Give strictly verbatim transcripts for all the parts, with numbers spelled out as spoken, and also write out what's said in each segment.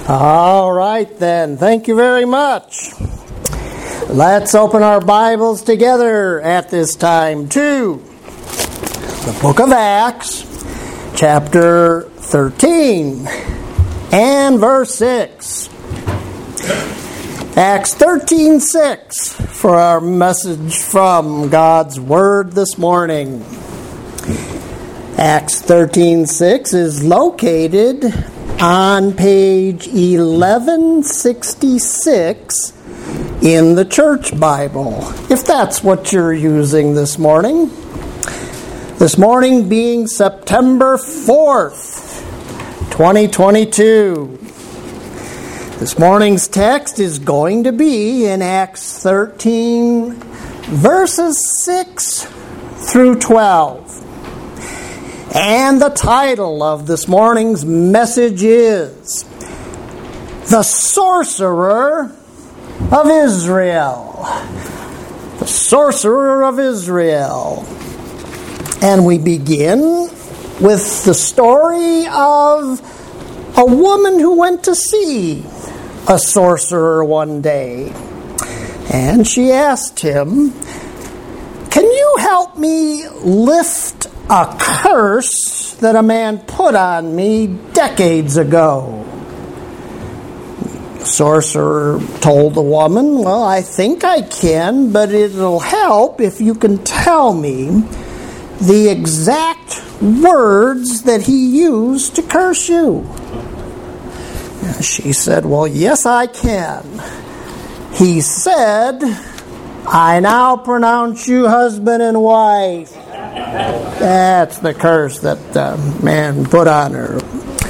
All right then. Thank you very much. Let's open our Bibles together at this time to the book of Acts, chapter thirteen and verse six. Acts thirteen six for our message from God's Word this morning. Acts thirteen six is located on page eleven sixty-six in the Church Bible, if that's what you're using this morning. This morning being September fourth, twenty twenty-two. This morning's text is going to be in Acts thirteen, verses six through twelve. And the title of this morning's message is The Sorcerer of Israel. The Sorcerer of Israel. And we begin with the story of a woman who went to see a sorcerer one day. And she asked him, "Can you help me lift a curse that a man put on me decades ago?" The sorcerer told the woman, "Well, I think I can, but it'll help if you can tell me the exact words that he used to curse you." And she said, "Well, yes, I can. He said, 'I now pronounce you husband and wife.'" That's the curse that the man put on her.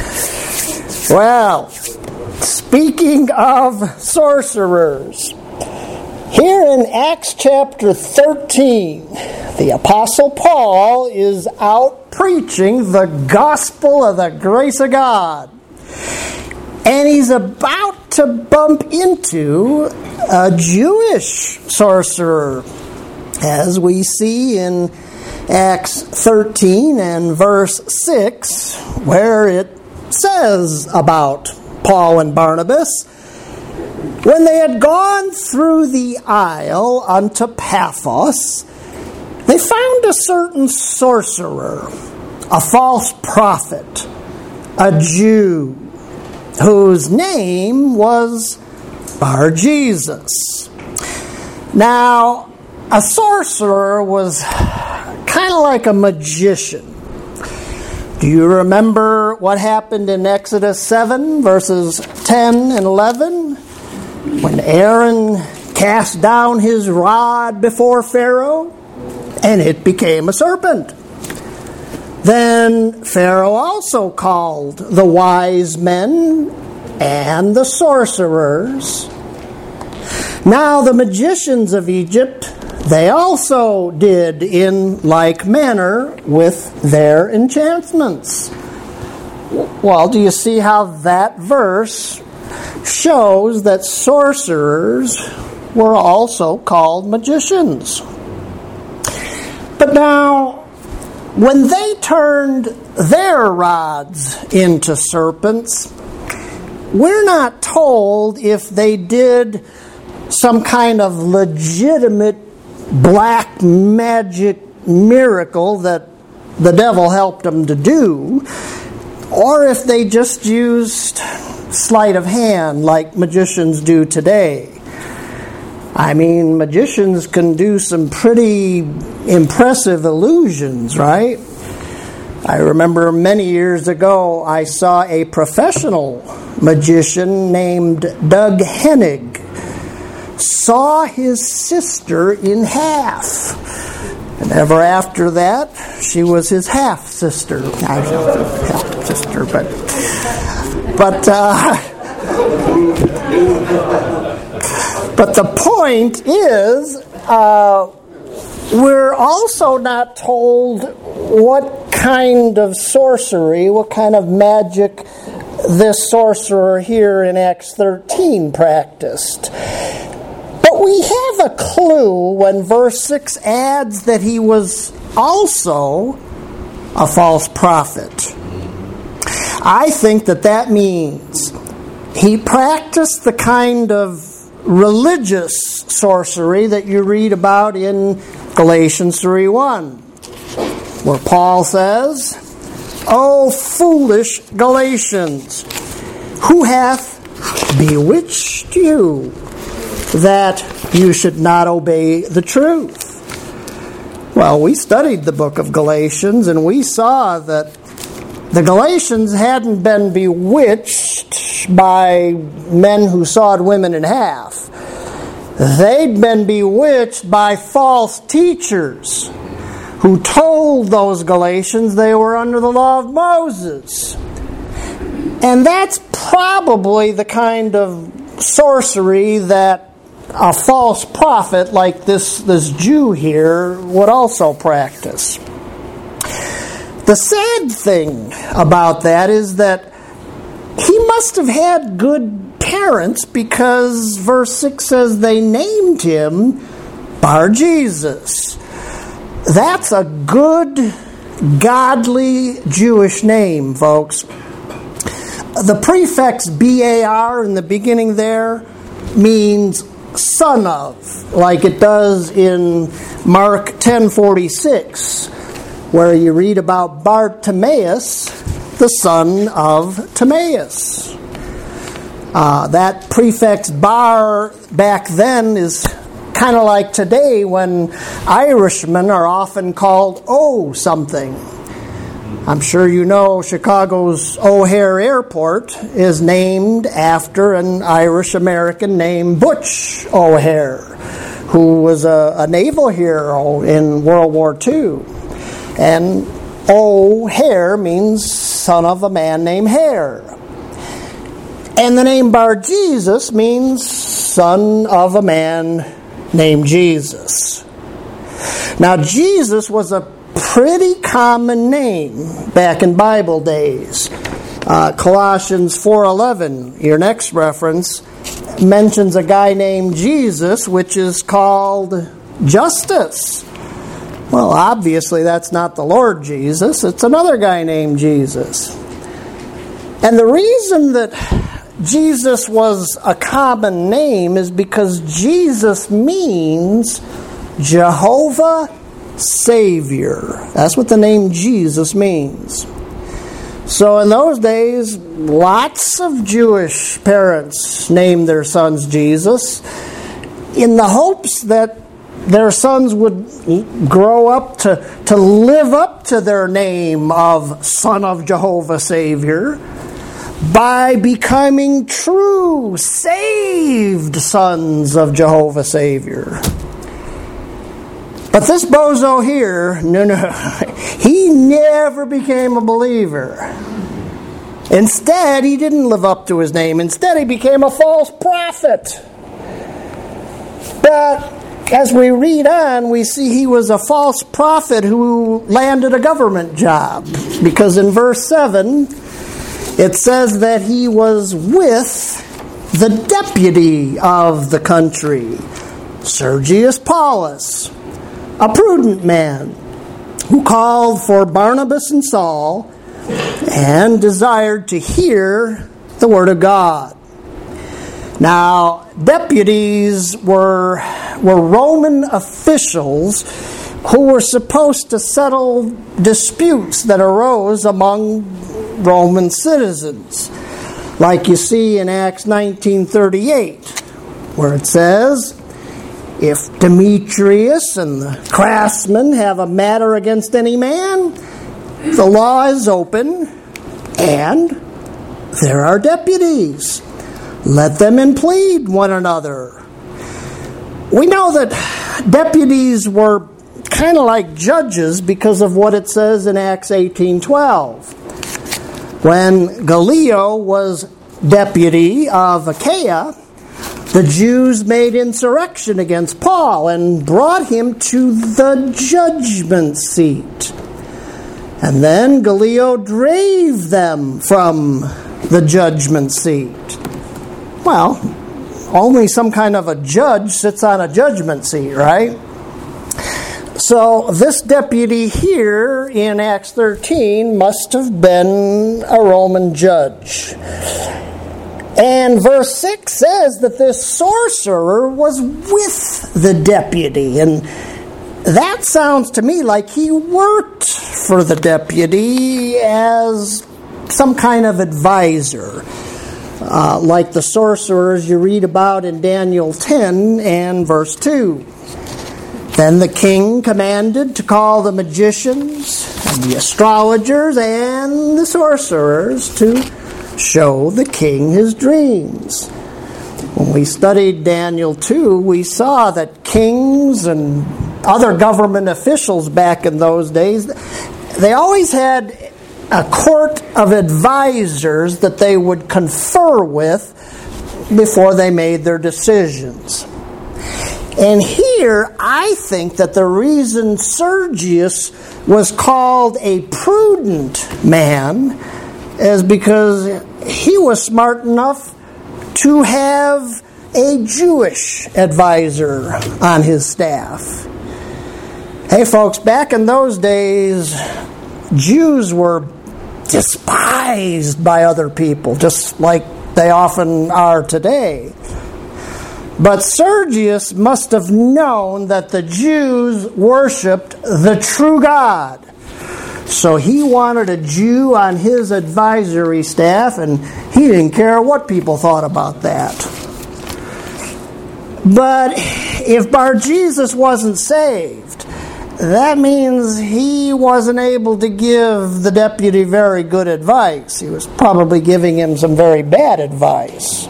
Well, speaking of sorcerers, here in Acts chapter thirteen, the Apostle Paul is out preaching the gospel of the grace of God. And he's about to bump into a Jewish sorcerer, as we see in Acts thirteen and verse six, where it says about Paul and Barnabas, "When they had gone through the isle unto Paphos, they found a certain sorcerer, a false prophet, a Jew, whose name was Bar-Jesus." Now, a sorcerer was kind of like a magician. Do you remember what happened in Exodus seven, verses ten and eleven? When Aaron cast down his rod before Pharaoh, and it became a serpent. Then Pharaoh also called the wise men and the sorcerers. Now the magicians of Egypt, they also did in like manner with their enchantments. Well, do you see how that verse shows that sorcerers were also called magicians? But now, when they turned their rods into serpents, we're not told if they did some kind of legitimate black magic miracle that the devil helped them to do, or if they just used sleight of hand like magicians do today. I mean, magicians can do some pretty impressive illusions, right? I remember many years ago I saw a professional magician named Doug Hennig saw his sister in half. And ever after that, she was his half-sister. I don't know, half-sister, but... But, uh... But the point is, uh, we're also not told what kind of sorcery, what kind of magic this sorcerer here in Acts thirteen practiced. But we have a clue when verse six adds that he was also a false prophet. I think that that means he practiced the kind of religious sorcery that you read about in Galatians three one, where Paul says, "O foolish Galatians, who hath bewitched you, that you should not obey the truth?" Well, we studied the book of Galatians, and we saw that the Galatians hadn't been bewitched by men who sawed women in half. They'd been bewitched by false teachers who told those Galatians they were under the law of Moses. And that's probably the kind of sorcery that a false prophet like this, this Jew here would also practice. The sad thing about that is that he must have had good parents, because verse six says they named him Bar-Jesus. That's a good, godly Jewish name, folks. The prefix B A R in the beginning there means son of, like it does in Mark ten forty-six, where you read about Bartimaeus, the son of Timaeus. Uh, that prefix bar back then is kind of like today when Irishmen are often called O something. I'm sure you know Chicago's O'Hare Airport is named after an Irish-American named Butch O'Hare, who was a, a naval hero in World War Two. And O'Hare means son of a man named Hare. And the name Bar-Jesus means son of a man named Jesus. Now, Jesus was a pretty common name back in Bible days. Uh, Colossians four eleven, your next reference, mentions a guy named Jesus, which is called Justus. Well, obviously that's not the Lord Jesus. It's another guy named Jesus. And the reason that Jesus was a common name is because Jesus means Jehovah Savior. That's what the name Jesus means. So in those days, lots of Jewish parents named their sons Jesus in the hopes that their sons would grow up to, to live up to their name of Son of Jehovah Savior by becoming true, saved sons of Jehovah Savior. But this bozo here, no, no, he never became a believer. Instead, he didn't live up to his name. Instead, he became a false prophet. But as we read on, we see he was a false prophet who landed a government job. Because in verse seven, it says that he was with the deputy of the country, Sergius Paulus, a prudent man who called for Barnabas and Saul and desired to hear the word of God. Now, deputies were, were Roman officials who were supposed to settle disputes that arose among Roman citizens, like you see in Acts nineteen thirty-eight, where it says, "If Demetrius and the craftsmen have a matter against any man, the law is open, and there are deputies. Let them implead one another." We know that deputies were kind of like judges because of what it says in Acts eighteen twelve. When Gallio was deputy of Achaia, the Jews made insurrection against Paul and brought him to the judgment seat. And then Gallio drave them from the judgment seat. Well, only some kind of a judge sits on a judgment seat, right? So this deputy here in Acts thirteen must have been a Roman judge. And verse six says that this sorcerer was with the deputy. And that sounds to me like he worked for the deputy as some kind of advisor. Uh, like the sorcerers you read about in Daniel ten and verse two. Then the king commanded to call the magicians and the astrologers and the sorcerers to show the king his dreams. When we studied Daniel two, we saw that kings and other government officials back in those days, they always had a court of advisors that they would confer with before they made their decisions. And here, I think that the reason Sergius was called a prudent man is because he was smart enough to have a Jewish advisor on his staff. Hey folks, back in those days, Jews were despised by other people, just like they often are today. But Sergius must have known that the Jews worshipped the true God. So he wanted a Jew on his advisory staff, and he didn't care what people thought about that. But if Bar-Jesus wasn't saved, that means he wasn't able to give the deputy very good advice. He was probably giving him some very bad advice.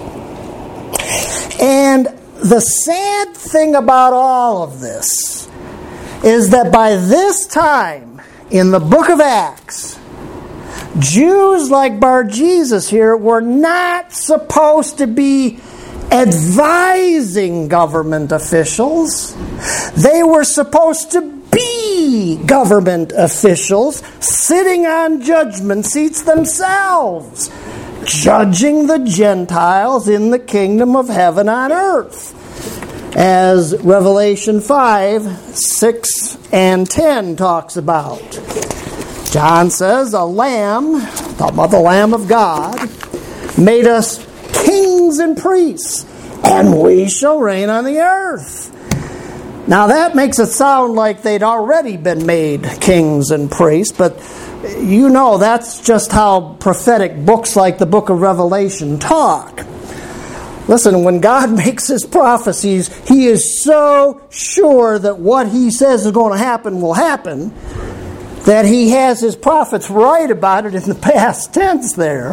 And the sad thing about all of this is that by this time in the book of Acts, Jews like Bar-Jesus here were not supposed to be advising government officials. They were supposed to be government officials sitting on judgment seats themselves, judging the Gentiles in the kingdom of heaven on earth, as Revelation five, six, and ten talks about. John says, a lamb, talking about the Lamb of God, made us kings and priests, and we shall reign on the earth. Now that makes it sound like they'd already been made kings and priests, but you know that's just how prophetic books like the book of Revelation talk. Listen, when God makes his prophecies, he is so sure that what he says is going to happen will happen, that he has his prophets write about it in the past tense there.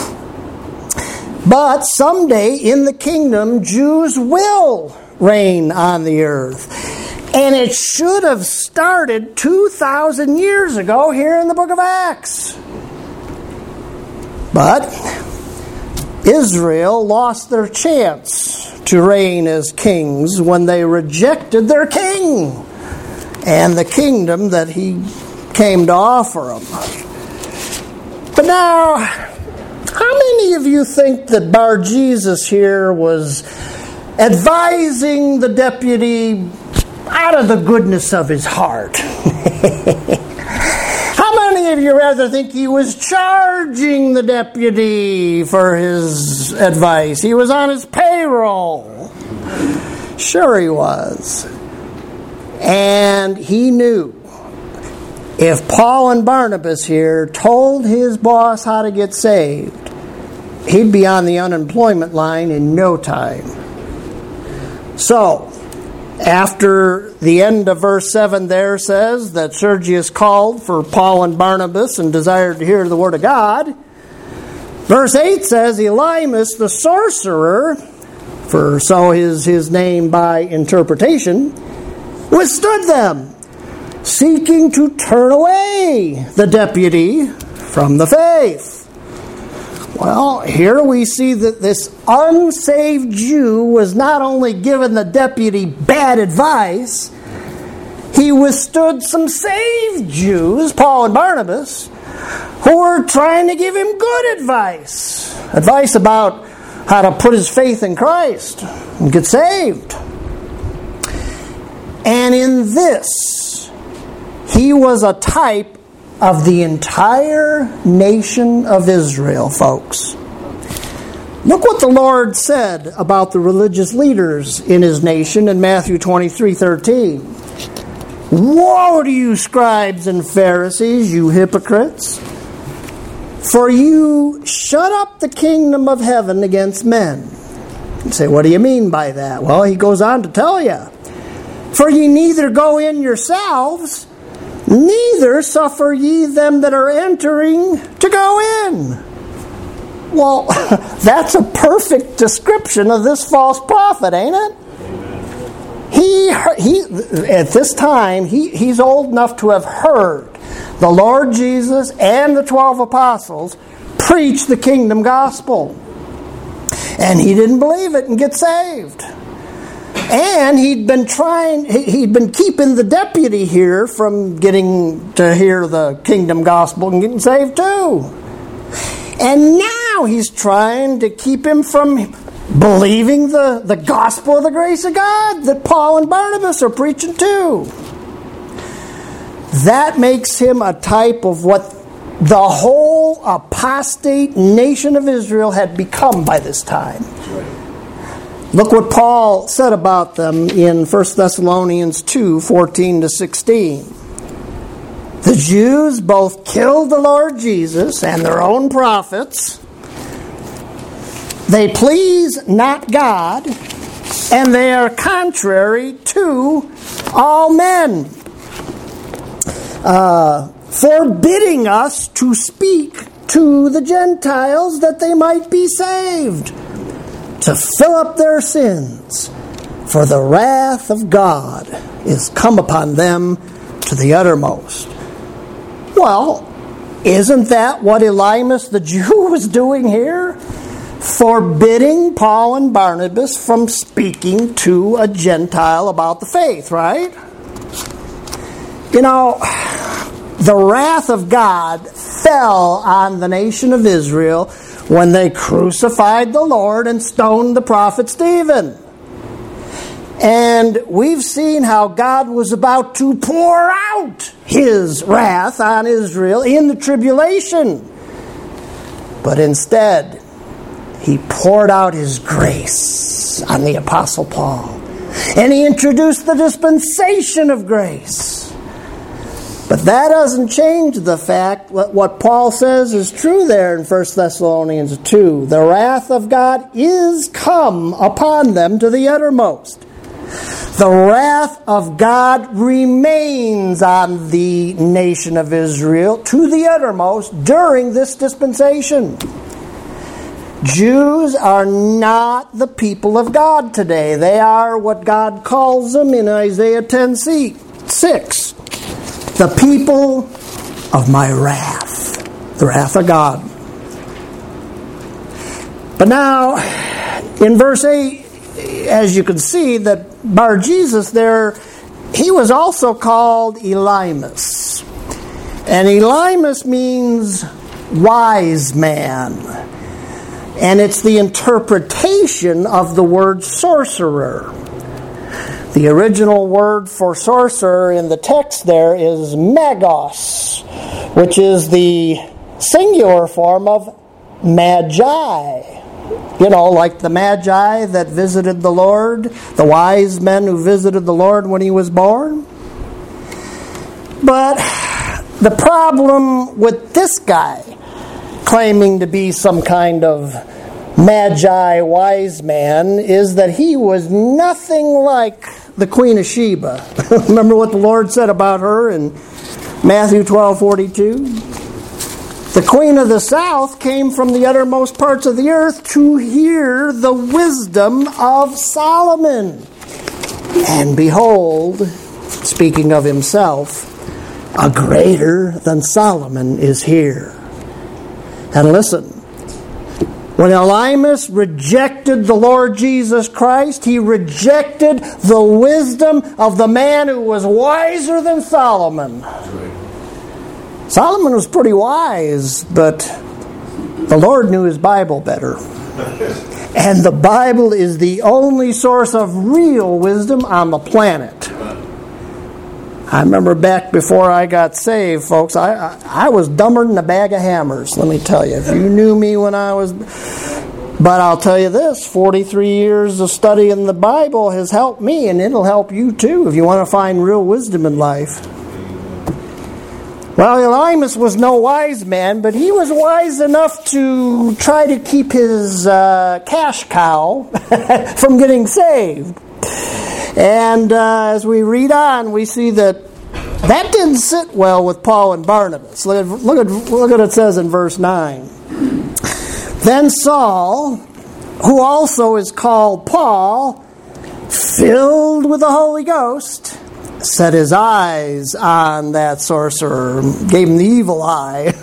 But someday in the kingdom, Jews will reign on the earth. And it should have started two thousand years ago here in the book of Acts. But Israel lost their chance to reign as kings when they rejected their king and the kingdom that he came to offer them. But now, how many of you think that Bar-Jesus here was advising the deputy out of the goodness of his heart? How many of you rather think he was charging the deputy for his advice? He was on his payroll. Sure he was. And he knew if Paul and Barnabas here told his boss how to get saved, he'd be on the unemployment line in no time. So, after the end of verse seven there says that Sergius called for Paul and Barnabas and desired to hear the word of God, verse eight says Elymas the sorcerer, for so is his name by interpretation, withstood them, seeking to turn away the deputy from the faith. Well, here we see that this unsaved Jew was not only given the deputy bad advice, he withstood some saved Jews, Paul and Barnabas, who were trying to give him good advice. Advice about how to put his faith in Christ and get saved. And in this, he was a type of the entire nation of Israel, folks. Look what the Lord said about the religious leaders in his nation in Matthew twenty-three thirteen. Woe to you, scribes and Pharisees, you hypocrites! For you shut up the kingdom of heaven against men. You say, what do you mean by that? Well, he goes on to tell you. For ye neither go in yourselves, neither suffer ye them that are entering to go in. Well, that's a perfect description of this false prophet, ain't it? He, he at this time, he, he's old enough to have heard the Lord Jesus and the twelve apostles preach the kingdom gospel. And he didn't believe it and get saved. And he'd been trying, he'd been keeping the deputy here from getting to hear the kingdom gospel and getting saved too. And now he's trying to keep him from believing the, the gospel of the grace of God that Paul and Barnabas are preaching too. That makes him a type of what the whole apostate nation of Israel had become by this time. Look what Paul said about them in First Thessalonians two, fourteen to sixteen. The Jews both killed the Lord Jesus and their own prophets. They please not God, and they are contrary to all men, uh, forbidding us to speak to the Gentiles that they might be saved, to fill up their sins, for the wrath of God is come upon them to the uttermost. Well, isn't that what Elymas the Jew was doing here? Forbidding Paul and Barnabas from speaking to a Gentile about the faith, right? You know, the wrath of God fell on the nation of Israel when they crucified the Lord and stoned the prophet Stephen. And we've seen how God was about to pour out his wrath on Israel in the tribulation. But instead, he poured out his grace on the Apostle Paul. And he introduced the dispensation of grace. But that doesn't change the fact that what Paul says is true there in First Thessalonians two. The wrath of God is come upon them to the uttermost. The wrath of God remains on the nation of Israel to the uttermost during this dispensation. Jews are not the people of God today. They are what God calls them in Isaiah ten six. The people of my wrath. The wrath of God. But now, in verse eight, as you can see, that Bar-Jesus there, he was also called Elymas. And Elymas means wise man. And it's the interpretation of the word sorcerer. The original word for sorcerer in the text there is magos, which is the singular form of magi. You know, like the magi that visited the Lord, the wise men who visited the Lord when he was born. But the problem with this guy claiming to be some kind of magi wise man is that he was nothing like the Queen of Sheba. Remember what the Lord said about her in Matthew twelve forty-two? The Queen of the South came from the uttermost parts of the earth to hear the wisdom of Solomon. And behold, speaking of himself, a greater than Solomon is here. And listen, when Elymas rejected the Lord Jesus Christ, he rejected the wisdom of the man who was wiser than Solomon. Solomon was pretty wise, but the Lord knew his Bible better. And the Bible is the only source of real wisdom on the planet. I remember back before I got saved, folks, I, I, I was dumber than a bag of hammers, let me tell you. If you knew me when I was But I'll tell you this, forty-three years of studying the Bible has helped me, and it'll help you too if you want to find real wisdom in life. Well, Elymas was no wise man, but he was wise enough to try to keep his uh, cash cow from getting saved. And uh, as we read on, we see that that didn't sit well with Paul and Barnabas. Look at, look at, look at what it says in verse nine. Then Saul, who also is called Paul, filled with the Holy Ghost, set his eyes on that sorcerer, gave him the evil eye.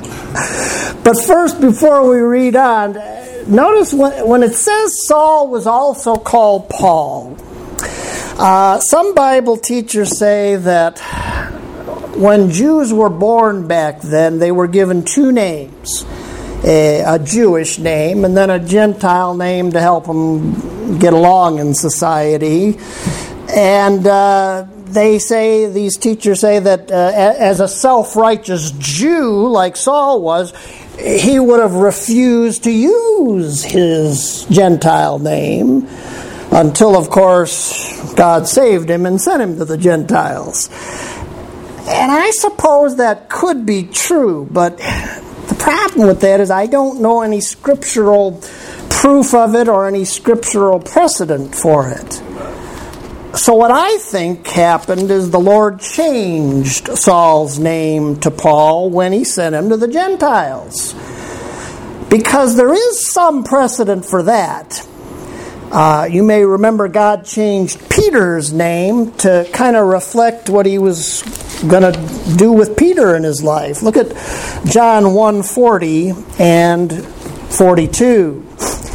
But first, before we read on, notice when, when it says Saul was also called Paul. Uh, some Bible teachers say that when Jews were born back then, they were given two names. A, a Jewish name and then a Gentile name to help them get along in society. And uh, they say, these teachers say that uh, as a self-righteous Jew like Saul was, he would have refused to use his Gentile name until, of course, God saved him and sent him to the Gentiles. And I suppose that could be true, but the problem with that is I don't know any scriptural proof of it or any scriptural precedent for it. So what I think happened is the Lord changed Saul's name to Paul when he sent him to the Gentiles. Because there is some precedent for that. Uh, you may remember God changed Peter's name to kind of reflect what he was going to do with Peter in his life. Look at John one forty and forty-two.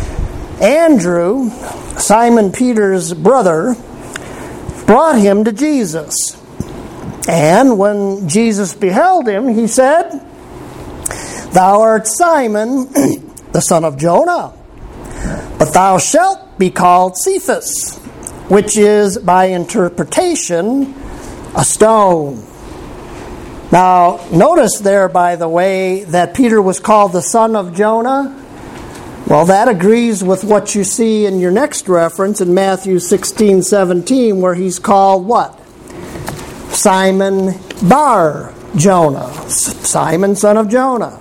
Andrew, Simon Peter's brother, brought him to Jesus. And when Jesus beheld him, he said, "Thou art Simon, the son of Jonah, but thou shalt be called Cephas," which is, by interpretation, a stone. Now, notice there, by the way, that Peter was called the son of Jonah. Well, that agrees with what you see in your next reference in Matthew sixteen seventeen, where he's called what? Simon Bar Jonah. Simon, son of Jonah.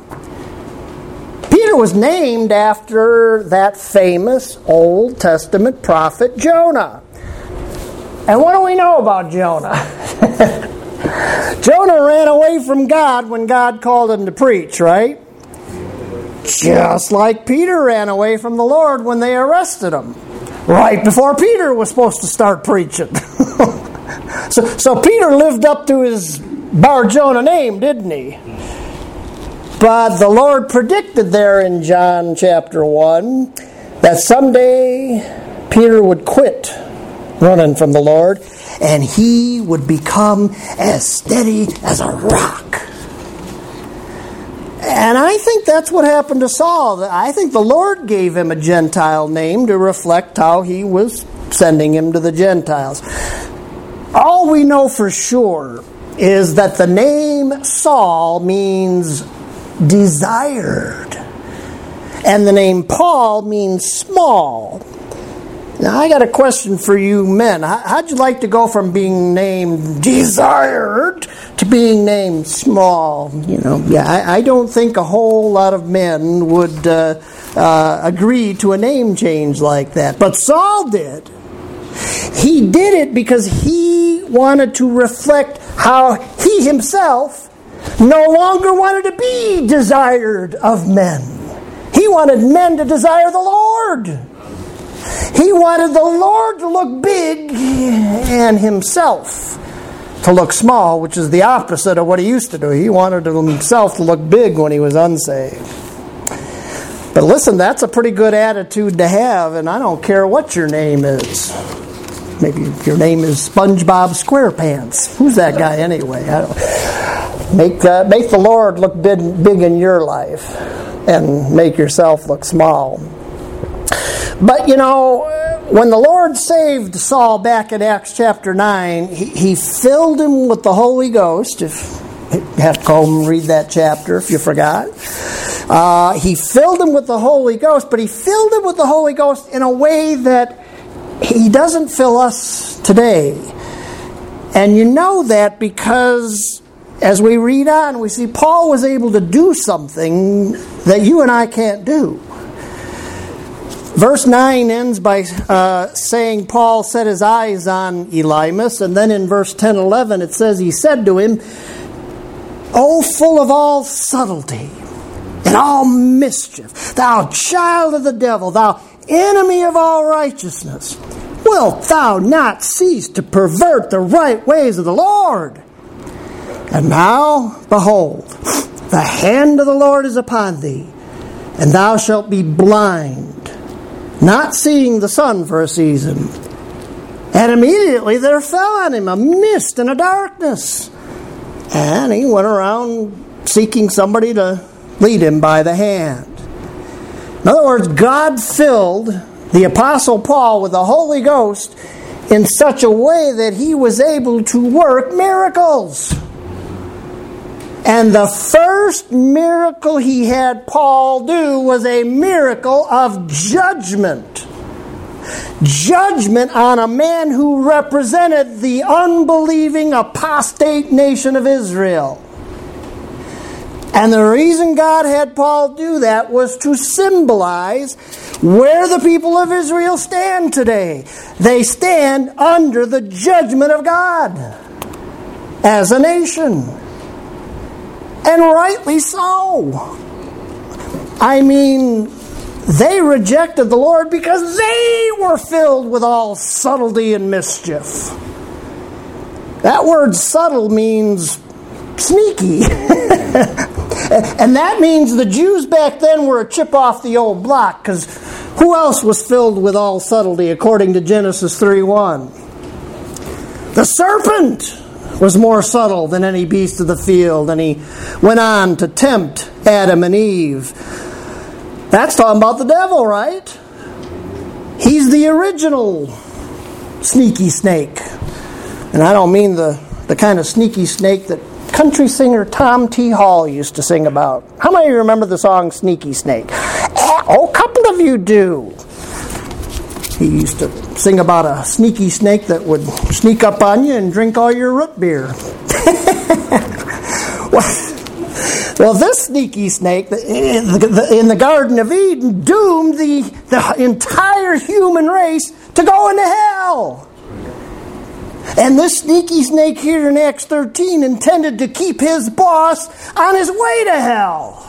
Peter was named after that famous Old Testament prophet Jonah. And what do we know about Jonah? Jonah ran away from God when God called him to preach, right? Just like Peter ran away from the Lord when they arrested him, right before Peter was supposed to start preaching. so, so Peter lived up to his Bar-Jonah name, didn't he? But the Lord predicted there in John chapter one that someday Peter would quit running from the Lord and he would become as steady as a rock. And I think that's what happened to Saul. I think the Lord gave him a Gentile name to reflect how he was sending him to the Gentiles. All we know for sure is that the name Saul means desired. And the name Paul means small. Now, I got a question for you men. How'd you like to go from being named desired to being named small? You know, yeah, I, I don't think a whole lot of men would uh, uh, agree to a name change like that. But Saul did. He did it because he wanted to reflect how he himself no longer wanted to be desired of men. He wanted men to desire the Lord. He wanted the Lord to look big and himself to look small, which is the opposite of what he used to do. He wanted himself to look big when he was unsaved. But listen, that's a pretty good attitude to have, and I don't care what your name is. Maybe your name is SpongeBob SquarePants. Who's that guy anyway? I don't. Make uh, make the Lord look big, big in your life, and make yourself look small. But, you know, when the Lord saved Saul back in Acts chapter nine, he, he filled him with the Holy Ghost. If you have to go home and read that chapter if you forgot. Uh, he filled them with the Holy Ghost, but he filled them with the Holy Ghost in a way that he doesn't fill us today. And you know that because as we read on, we see Paul was able to do something that you and I can't do. Verse nine ends by uh, saying Paul set his eyes on Elymas, and then in verse ten, eleven it says he said to him, "O full of all subtlety and all mischief, thou child of the devil, thou enemy of all righteousness, wilt thou not cease to pervert the right ways of the Lord? And now, behold, the hand of the Lord is upon thee, and thou shalt be blind, not seeing the sun for a season." And immediately there fell on him a mist and a darkness. And he went around seeking somebody to lead him by the hand. In other words, God filled the Apostle Paul with the Holy Ghost in such a way that he was able to work miracles. And the first miracle he had Paul do was a miracle of judgment. Judgment on a man who represented the unbelieving apostate nation of Israel. And the reason God had Paul do that was to symbolize where the people of Israel stand today. They stand under the judgment of God as a nation. And rightly so. I mean, they rejected the Lord because they were filled with all subtlety and mischief. That word subtle means sneaky. And that means the Jews back then were a chip off the old block, because who else was filled with all subtlety according to Genesis three one? The serpent was more subtle than any beast of the field, and he went on to tempt Adam and Eve. That's talking about the devil, right? He's the original sneaky snake. And I don't mean the, the kind of sneaky snake that country singer Tom T. Hall used to sing about. How many of you remember the song Sneaky Snake? Oh, a couple of you do. He used to sing about a sneaky snake that would sneak up on you and drink all your root beer. well, well, this sneaky snake in the Garden of Eden doomed the, the entire human race to go into hell. And this sneaky snake here in Acts thirteen intended to keep his boss on his way to hell.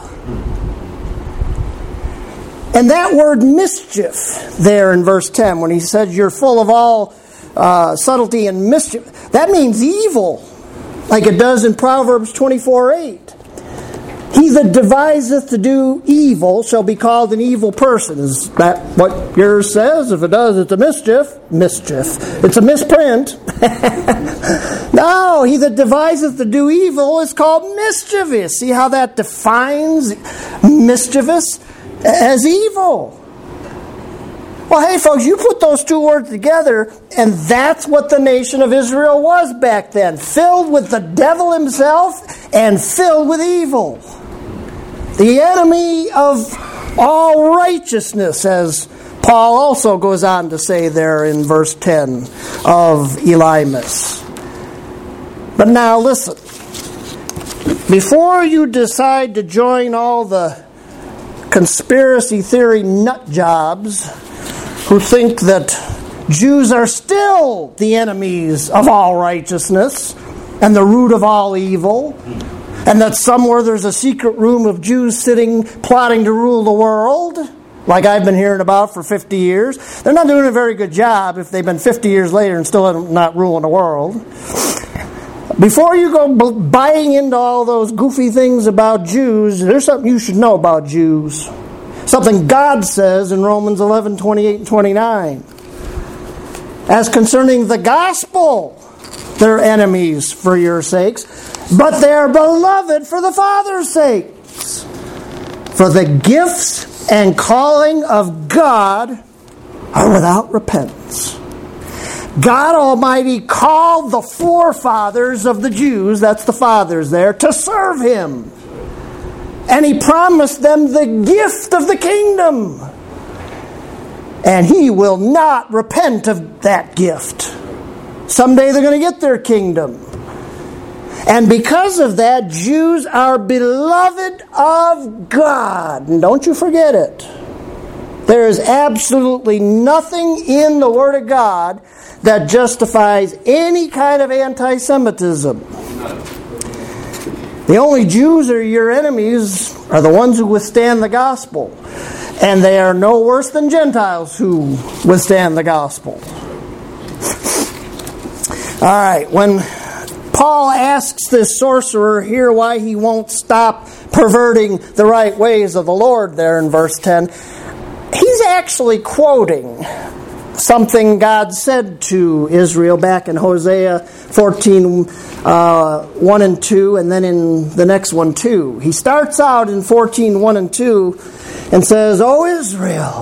And that word mischief there in verse ten, when he says you're full of all uh, subtlety and mischief, that means evil, like it does in Proverbs twenty-four eight. He that deviseth to do evil shall be called an evil person. Is that what yours says? If it does, it's a mischief. Mischief. It's a misprint. No, he that deviseth to do evil is called mischievous. See how that defines mischievous as evil? Well, hey, folks, you put those two words together, and that's what the nation of Israel was back then. Filled with the devil himself and filled with evil. The enemy of all righteousness, as Paul also goes on to say there in verse ten of Elymas. But now listen. Before you decide to join all the conspiracy theory nut jobs who think that Jews are still the enemies of all righteousness and the root of all evil, and that somewhere there's a secret room of Jews sitting plotting to rule the world, like I've been hearing about for fifty years. They're not doing a very good job if they've been fifty years later and still not ruling the world. Before you go buying into all those goofy things about Jews, there's something you should know about Jews. Something God says in Romans eleven, twenty-eight and twenty-nine. As concerning the gospel, they're enemies for your sakes, but they are beloved for the Father's sakes. For the gifts and calling of God are without repentance. God Almighty called the forefathers of the Jews, that's the fathers there, to serve Him. And he promised them the gift of the kingdom. And he will not repent of that gift. Someday they're going to get their kingdom. And because of that, Jews are beloved of God. And don't you forget it. There is absolutely nothing in the Word of God that justifies any kind of anti-Semitism. The only Jews are your enemies are the ones who withstand the gospel. And they are no worse than Gentiles who withstand the gospel. All right, when Paul asks this sorcerer here why he won't stop perverting the right ways of the Lord there in verse ten, he's actually quoting something God said to Israel back in Hosea fourteen, uh, one and two, and then in the next one too. He starts out in fourteen, one and two and says, O Israel,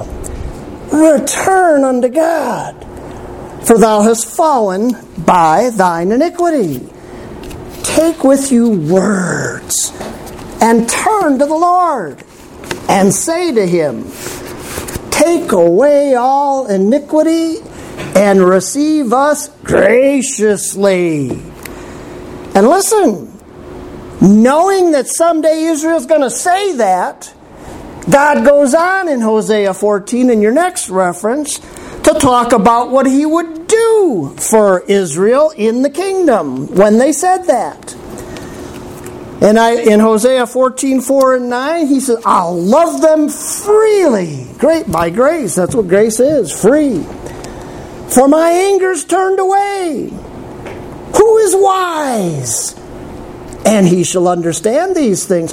return unto God, for thou hast fallen by thine iniquity. Take with you words, and turn to the Lord, and say to him, take away all iniquity, and receive us graciously. And listen, knowing that someday Israel's going to say that, God goes on in Hosea fourteen, in your next reference, to talk about what he would do for Israel in the kingdom when they said that. And I, in Hosea fourteen, four and nine, he says, I'll love them freely. Great, by grace. That's what grace is, free. For my anger's turned away. Who is wise? And he shall understand these things.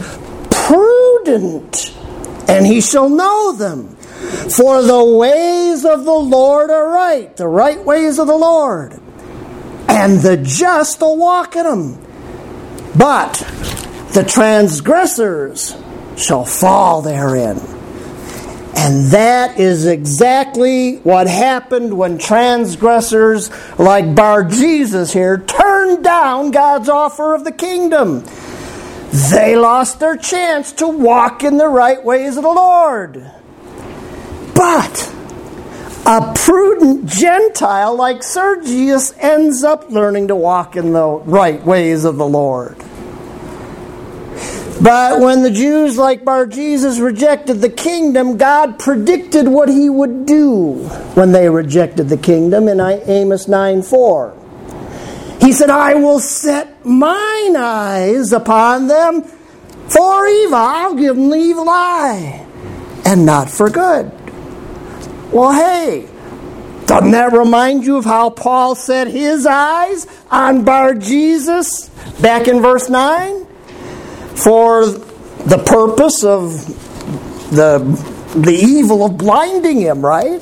Prudent, and he shall know them. For the ways of the Lord are right, the right ways of the Lord, and the just will walk in them. But the transgressors shall fall therein. And that is exactly what happened when transgressors like Bar-Jesus here turned down God's offer of the kingdom. They lost their chance to walk in the right ways of the Lord. But a prudent Gentile like Sergius ends up learning to walk in the right ways of the Lord. But when the Jews like Bar-Jesus rejected the kingdom, God predicted what he would do when they rejected the kingdom in Amos nine four. He said, I will set mine eyes upon them for evil. I'll give them the evil eye, and not for good. Well, hey, doesn't that remind you of how Paul set his eyes on Bar-Jesus back in verse nine? For the purpose of the, the evil of blinding him, right?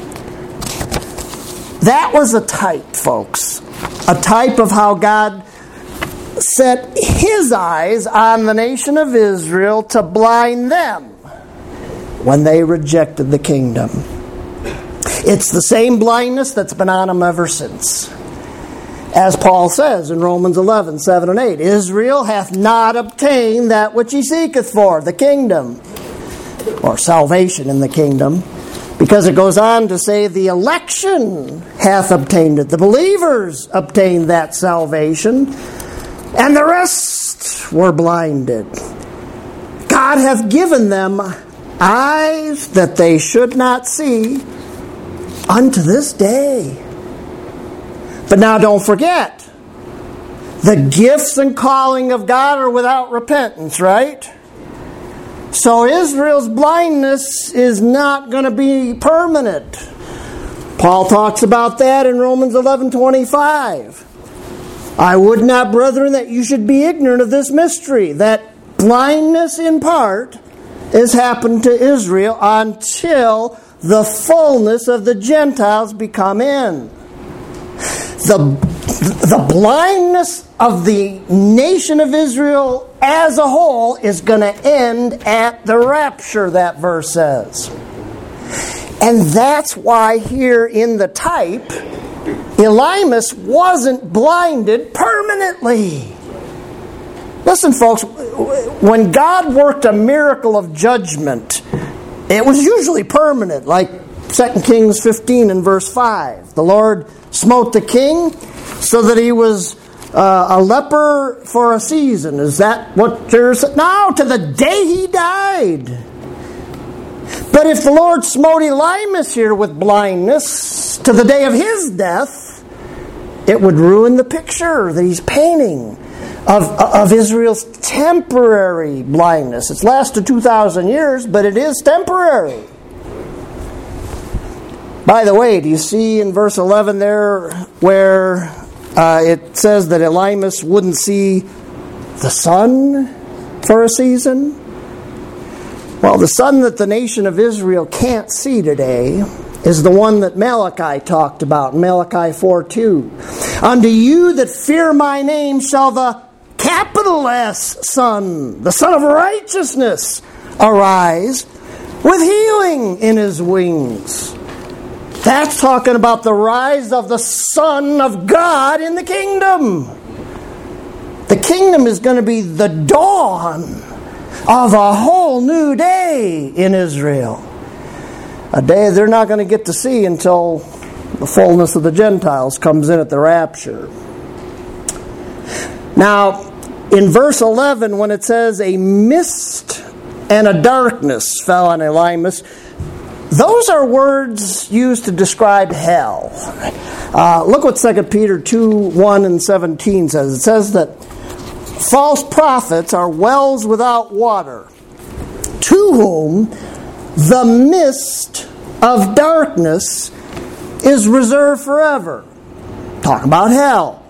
That was a type, folks. A type of how God set his eyes on the nation of Israel to blind them when they rejected the kingdom. It's the same blindness that's been on them ever since. As Paul says in Romans eleven, seven and eight, Israel hath not obtained that which he seeketh for, the kingdom, or salvation in the kingdom, because it goes on to say the election hath obtained it. The believers obtained that salvation, and the rest were blinded. God hath given them eyes that they should not see unto this day. But now don't forget, the gifts and calling of God are without repentance, right? So Israel's blindness is not going to be permanent. Paul talks about that in Romans eleven twenty-five. I would not, brethren, that you should be ignorant of this mystery, that blindness in part has happened to Israel until the fullness of the Gentiles become in. The, the blindness of the nation of Israel as a whole is going to end at the rapture, that verse says. And that's why here in the type, Elymas wasn't blinded permanently. Listen, folks, when God worked a miracle of judgment, it was usually permanent, like Second Kings fifteen and verse five. The Lord smote the king so that he was uh, a leper for a season. Is that what you're saying? No, to the day he died. But if the Lord smote Elymas here with blindness to the day of his death, it would ruin the picture that he's painting of, of Israel's temporary blindness. It's lasted two thousand years, but it is temporary. By the way, do you see in verse eleven there where uh, it says that Elymas wouldn't see the sun for a season? Well, the sun that the nation of Israel can't see today is the one that Malachi talked about in Malachi four two. Unto you that fear my name shall the capital S Son, the Son of Righteousness, arise with healing in his wings. That's talking about the rise of the Son of God in the kingdom. The kingdom is going to be the dawn of a whole new day in Israel. A day they're not going to get to see until the fullness of the Gentiles comes in at the rapture. Now, in verse eleven, when it says, a mist and a darkness fell on Elymas, those are words used to describe hell. Uh, look what Second Peter two, one and seventeen says. It says that false prophets are wells without water, to whom the mist of darkness is reserved forever. Talk about hell.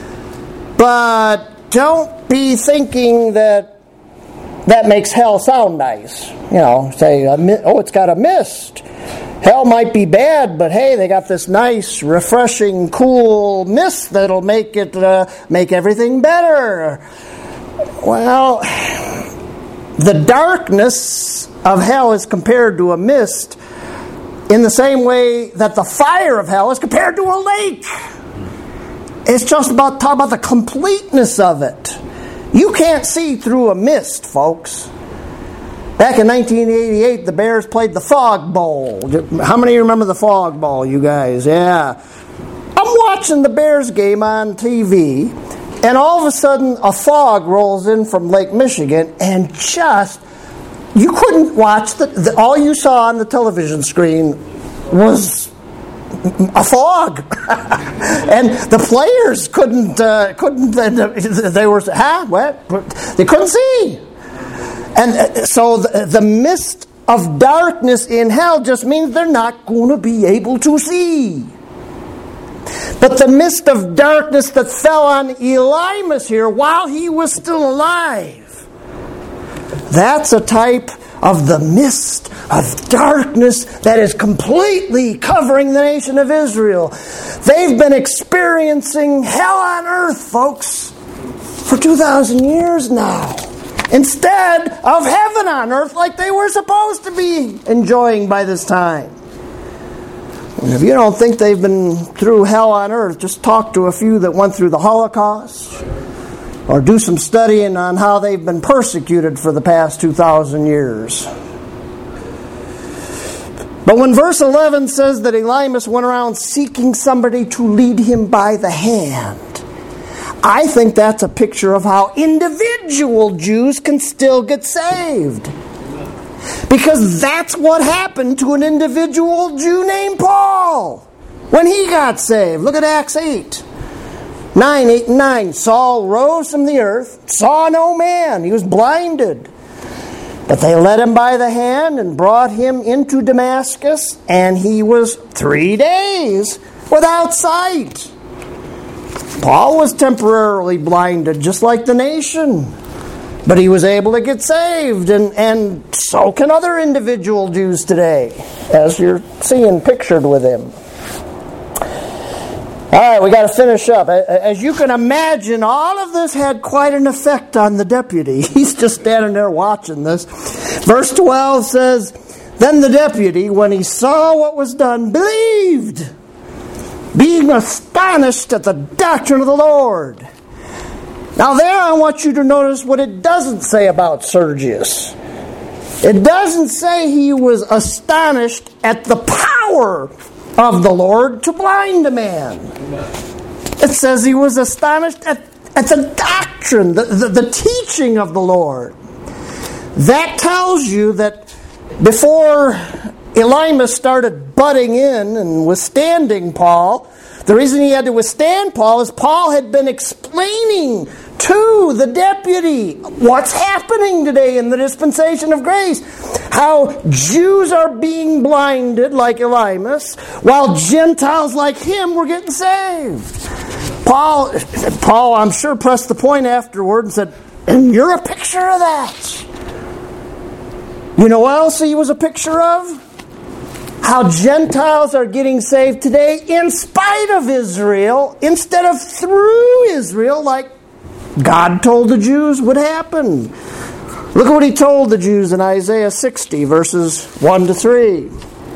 But don't be thinking that that makes hell sound nice. You know, say, oh, it's got a mist. Hell might be bad, but hey, they got this nice, refreshing, cool mist that'll make it uh, make everything better. Well, the darkness of hell is compared to a mist in the same way that the fire of hell is compared to a lake. It's just about talk about the completeness of it. You can't see through a mist, folks. Back in nineteen eighty-eight, the Bears played the Fog Bowl. How many remember the Fog Bowl, you guys? Yeah. I'm watching the Bears game on T V, and all of a sudden a fog rolls in from Lake Michigan, and just, you couldn't watch, the, the all you saw on the television screen was a fog. And the players couldn't, uh, couldn't, they were, huh, what? They couldn't see. And so the, the mist of darkness in hell just means they're not going to be able to see. But the mist of darkness that fell on Elymas here while he was still alive, that's a type of the mist of darkness that is completely covering the nation of Israel. They've been experiencing hell on earth, folks, for two thousand years now, instead of heaven on earth like they were supposed to be enjoying by this time. And if you don't think they've been through hell on earth, just talk to a few that went through the Holocaust, or do some studying on how they've been persecuted for the past two thousand years. But when verse eleven says that Elymas went around seeking somebody to lead him by the hand, I think that's a picture of how individual Jews can still get saved. Because that's what happened to an individual Jew named Paul when he got saved. Look at Acts eight. nine, eight, and nine. Saul rose from the earth, saw no man. He was blinded. But they led him by the hand and brought him into Damascus, and he was three days without sight. Paul was temporarily blinded, just like the nation. But he was able to get saved, and, and so can other individual Jews today, as you're seeing pictured with him. All right, we got to finish up. As you can imagine, all of this had quite an effect on the deputy. He's just standing there watching this. Verse twelve says, then the deputy, when he saw what was done, believed, being astonished at the doctrine of the Lord. Now there I want you to notice what it doesn't say about Sergius. It doesn't say he was astonished at the power of the Lord to blind a man. It says he was astonished at, at the doctrine, the, the, the teaching of the Lord. That tells you that before Elymas started butting in and withstanding Paul, the reason he had to withstand Paul is Paul had been explaining to the deputy what's happening today in the dispensation of grace. How Jews are being blinded like Elymas, while Gentiles like him were getting saved. Paul, Paul, I'm sure, pressed the point afterward and said, and you're a picture of that. You know what else he was a picture of? How Gentiles are getting saved today in spite of Israel, instead of through Israel, like God told the Jews would happen. Look at what he told the Jews in Isaiah sixty, verses one to three.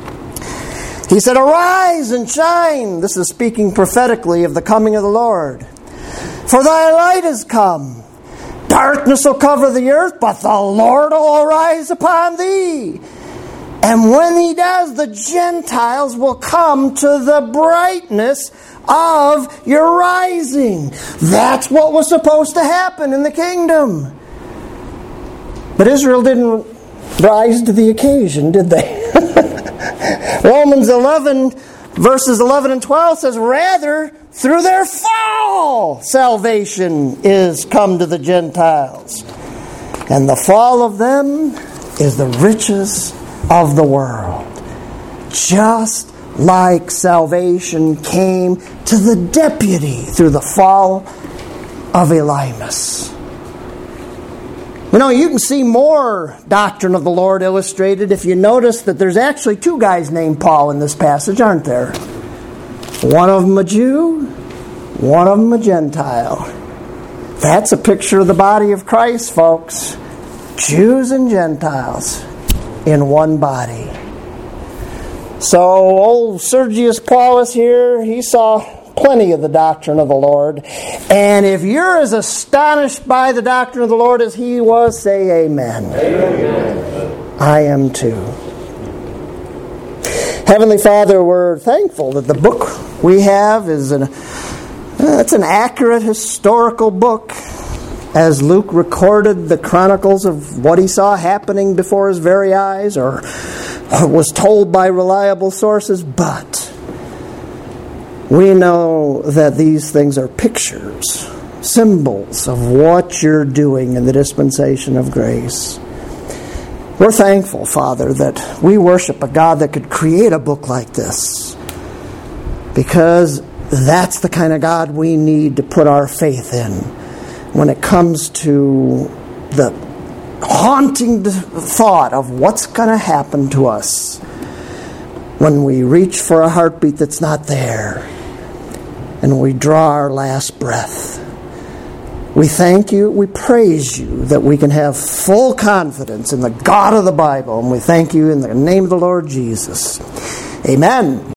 He said, "Arise and shine." This is speaking prophetically of the coming of the Lord. "For thy light is come. Darkness will cover the earth, but the Lord will arise upon thee. And when he does, the Gentiles will come to the brightness of your rising." That's what was supposed to happen in the kingdom. But Israel didn't rise to the occasion, did they? Romans eleven, verses eleven and twelve says, "Rather, through their fall, salvation is come to the Gentiles. And the fall of them is the riches of the world." Just like salvation came to the deputy through the fall of Elymas. You know, you can see more doctrine of the Lord illustrated if you notice that there's actually two guys named Paul in this passage, aren't there? One of them a Jew, one of them a Gentile. That's a picture of the body of Christ, folks. Jews and Gentiles in one body. So old Sergius Paulus here, he saw plenty of the doctrine of the Lord. And if you're as astonished by the doctrine of the Lord as he was, say amen. Amen. I am too. Heavenly Father, we're thankful that the book we have is an, uh, it's an accurate historical book, as Luke recorded the chronicles of what he saw happening before his very eyes, or was told by reliable sources. But we know that these things are pictures, symbols of what you're doing in the dispensation of grace. We're thankful, Father, that we worship a God that could create a book like this, because that's the kind of God we need to put our faith in when it comes to the haunting thought of what's going to happen to us when we reach for a heartbeat that's not there and we draw our last breath. We thank you, we praise you that we can have full confidence in the God of the Bible, and we thank you in the name of the Lord Jesus. Amen.